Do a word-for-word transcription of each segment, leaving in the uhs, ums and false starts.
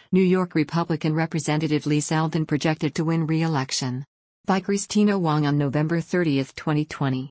New York Republican Representative Lee Zeldin projected to win re-election. By Christina Wong on November thirtieth, twenty twenty.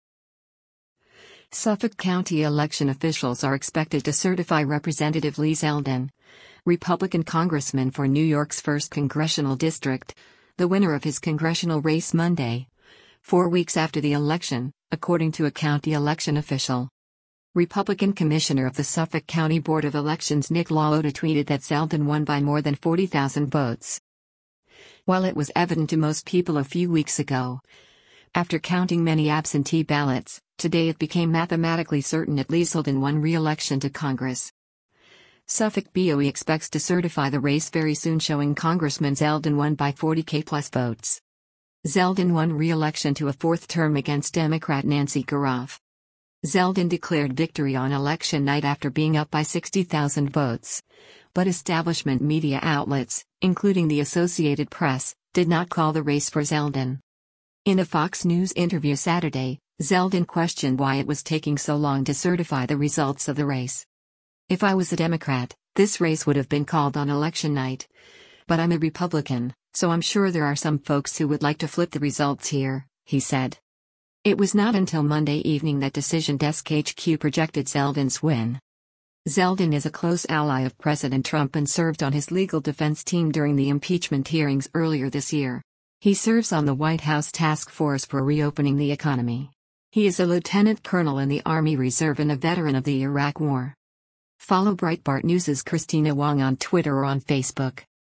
Suffolk County election officials are expected to certify Representative Lee Zeldin, Republican congressman for New York's first congressional district, the winner of his congressional race Monday, four weeks after the election, according to a county election official. Republican Commissioner of the Suffolk County Board of Elections Nick LaLota tweeted that Zeldin won by more than forty thousand votes. While it was evident to most people a few weeks ago, after counting many absentee ballots, today it became mathematically certain that Lee Zeldin won re-election to Congress. Suffolk B O E expects to certify the race very soon, showing Congressman Zeldin won by forty thousand plus votes. Zeldin won re-election to a fourth term against Democrat Nancy Goroff. Zeldin declared victory on election night after being up by sixty thousand votes. But establishment media outlets, including the Associated Press, did not call the race for Zeldin. In a Fox News interview Saturday, Zeldin questioned why it was taking so long to certify the results of the race. "If I was a Democrat, this race would have been called on election night. But I'm a Republican, so I'm sure there are some folks who would like to flip the results here," he said. It was not until Monday evening that Decision Desk H Q projected Zeldin's win. Zeldin is a close ally of President Trump and served on his legal defense team during the impeachment hearings earlier this year. He serves on the White House task force for reopening the economy. He is a lieutenant colonel in the Army Reserve and a veteran of the Iraq War. Follow Breitbart News' Christina Wong on Twitter or on Facebook.